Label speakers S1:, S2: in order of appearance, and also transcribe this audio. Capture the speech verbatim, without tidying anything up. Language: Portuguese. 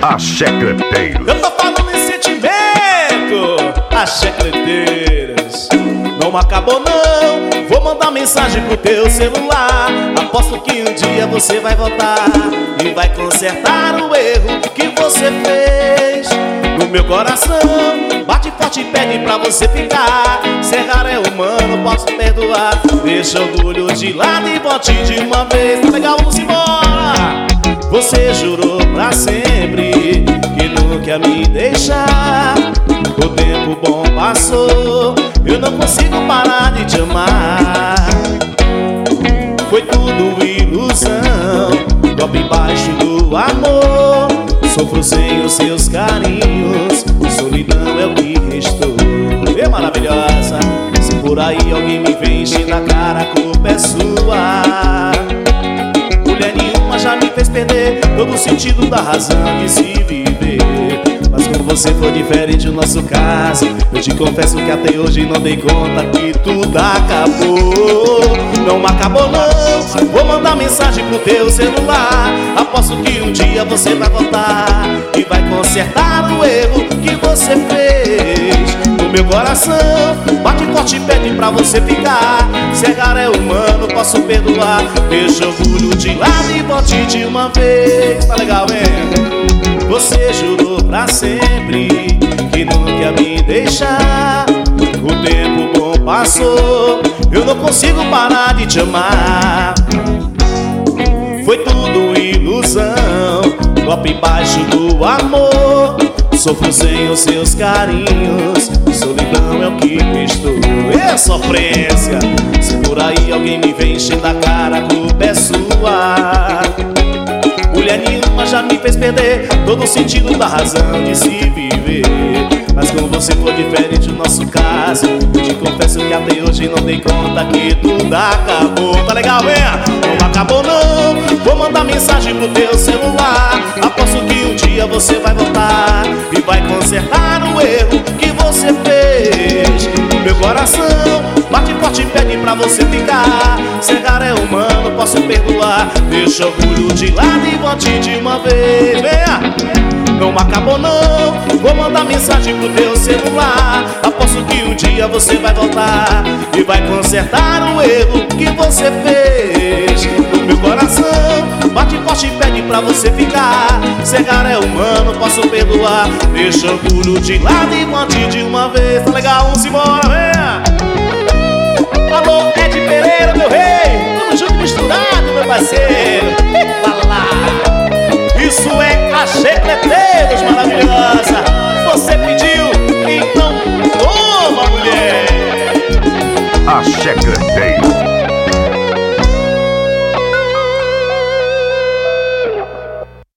S1: Checleteiros.
S2: Eu tô falando em sentimento, Checleteiros. Não acabou não, vou mandar mensagem pro teu celular. Aposto que um dia você vai voltar e vai consertar o erro que você fez. No meu coração bate forte e pede pra você ficar. Serrar é humano, posso perdoar. Deixa o orgulho de lado e volte de uma vez. Tá legal, vamos embora. Você jurou pra sempre que nunca ia me deixar. O tempo bom passou, eu não consigo parar de te amar. Foi tudo ilusão, golpe baixo do amor. Sofro sem os seus carinhos, solidão é o que restou. É maravilhosa, se por aí alguém me vem enchendo a cara, a culpa é sua. Mulher nenhuma já me fez perder todo o sentido da razão de se viver. Mas como você foi diferente no nosso caso, eu te confesso que até hoje não dei conta que tudo acabou. Não acabou não, vou mandar mensagem pro teu celular. Aposto que um dia você vai voltar e vai consertar o erro que você fez. No meu coração bate forte e pede pra você ficar. Serrar é humano, posso perdoar. Deixa o orgulho de lado e volte de uma vez. Tá legal, hein? Você jurou pra sempre que nunca ia me deixar. O tempo bom passou, eu não consigo parar de te amar. Foi tudo ilusão, golpe baixo do amor. Sofro sem os seus carinhos, solidão é o que restou. É sofrência, se por aí alguém me vem enchendo a cara, a culpa é sua. Mulher nenhuma já me fez perder todo o sentido da razão de se viver. Mas como você foi diferente no nosso caso, eu te confesso que até hoje não dei conta que tudo acabou. Tá legal, venha? Não acabou não, vou mandar mensagem pro teu celular. Aposto que um dia você vai voltar e vai consertar o erro que você fez. No meu coração bate forte e pede pra você ficar. Serrar é humano, posso perdoar. Deixa o orgulho de lado e volte de uma vez. Venha! Não acabou não, vou mandar mensagem pro teu celular. Aposto que um dia você vai voltar e vai consertar o erro que você fez. No meu coração bate forte e pede pra você ficar. Serrar é humano, posso perdoar. Deixa o orgulho de lado e volte de uma vez. Tá legal? Vamos embora, venha! Alô, Ed Pereira, meu rei, tamo junto misturado, meu parceiro. Fala lá. Isso é a Checleteiros maravilhosa. Você pediu, então toma, mulher.
S1: A Checleteiros.